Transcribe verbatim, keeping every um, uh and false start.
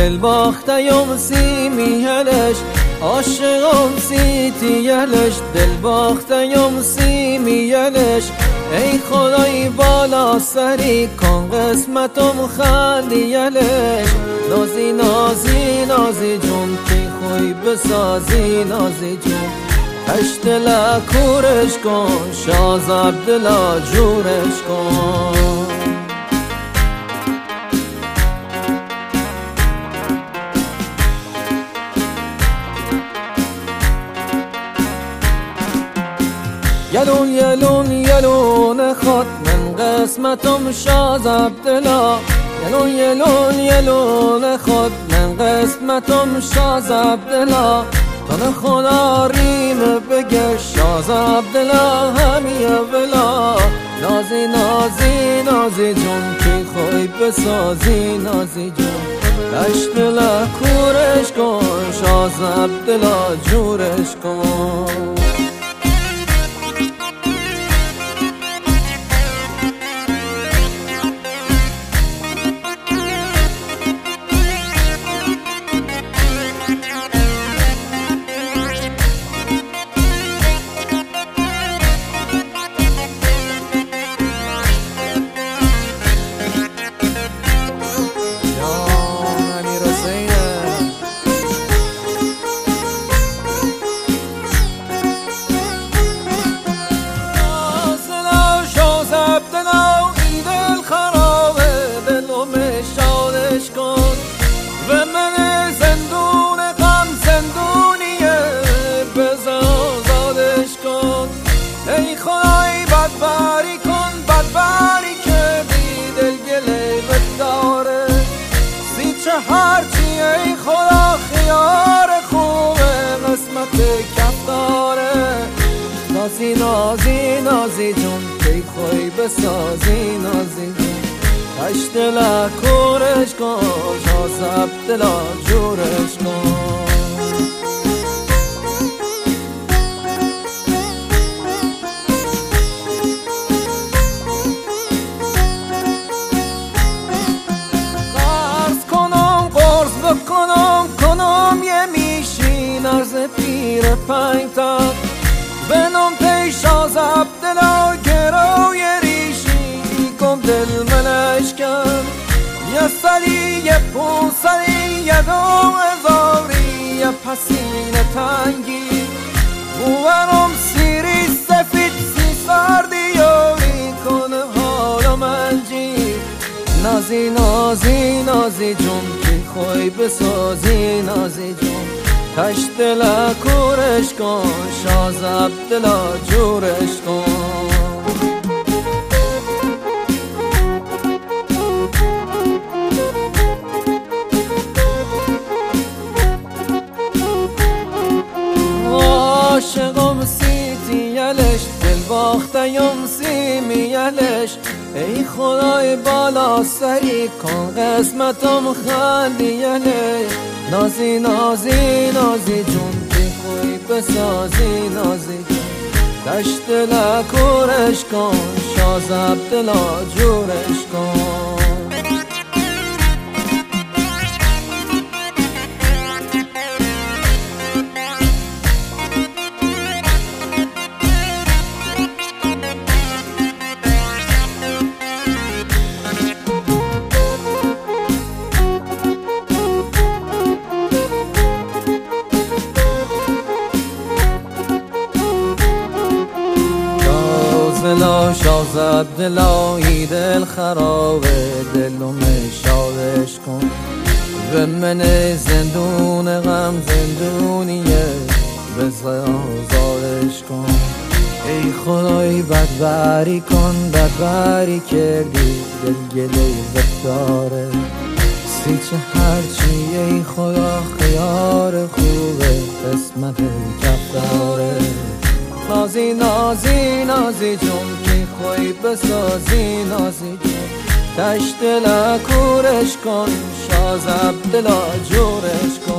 دل باختیم سی میهلش عاشقم سی تیلش دل باختیم سی میهلش ای خدای بالا سری کن قسمتم خندیلش نازی نازی نازی جون کی خوی بسازی نازی جون هشت دلا کورش کن شاز عبدالله جورش کن یلون یلون یلون خود من قسمتم شاز عبدالله یلون یلون یلون خود من قسمتم شاز عبدالله تن خدا ریم بگه شاز عبدالله همیه ولا نازی نازی نازی جون کی خوی بسازی نازی جون هشت دلا کورش کن شاز عبدالله جورش کن بدباری کن بدباری که بی دل گله بداره سی چه هرچی ای خدا خیار خوبه قسمت کف داره نازی نازی نازی جون کی خوی بسازی نازی جون هشت دلا کورش کن شاز عبدالله جورش کن کنم کنم یه میشین از پیر پنج تا بنام پیش از عبدالله گروی ریشی کم دل منش کن یه سری یه پونسری یه دو هزاری یه پسین تنگی بوارم سیری سفید سی سردی یاری کنه حالا منجی نازی نازی نازی جون خوی بسازی نازی جون هشت دلا کورش کن شاز عبدالله جورش کن عاشقم سی تیلش دل باختیم سی میلش ای خدای بالا سری کن قسمتم خندیلش نازی نازی نازی جون کی خوی بسازی نازی جون هشت دلا کورش کن شاز عبدالله جورش کن دلا شاز عبدالله ای دل خرابه دلم شادش کن به من زندون غم زندونیه بزا آزادش کن ای خدای بدبری کن بدبری کردی دل گله داره سی چه هرچی ای خدا خیار خوبه قسمت کف داره نازی نازی نازی جون کی خوی بسازی نازی جون هشت دلا کورش کن شاز عبدالله جورش کن